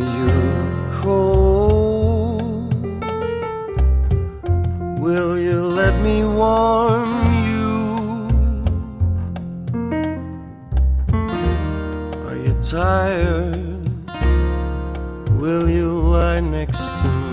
you cold? Will you let me warm you? Are you tired? Will you lie next to me?